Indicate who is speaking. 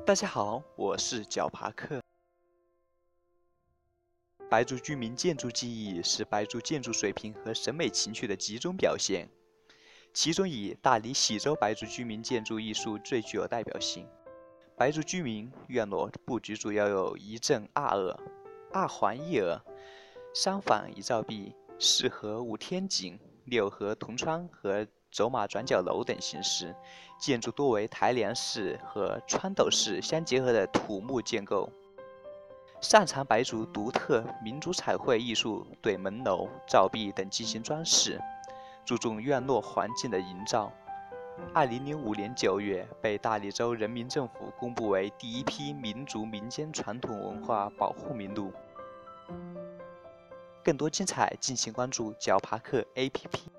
Speaker 1: 大家好，我是脚爬克。白族居民建筑技艺是白族建筑水平和审美情趣的集中表现，其中以大理喜洲白族居民建筑艺术最具有代表性。白族居民院落布局主要有一正二额、二环一额、三坊一照壁、四合五天井、六合同窗和走马转角楼等形式，建筑多为台梁式和穿斗式相结合的土木建构。擅长白族独特民族彩绘艺术，对门楼、照壁等进行装饰，注重院落环境的营造。2005年9月，被大理州人民政府公布为第一批民族民间传统文化保护名录。更多精彩，敬请关注脚爬克 APP。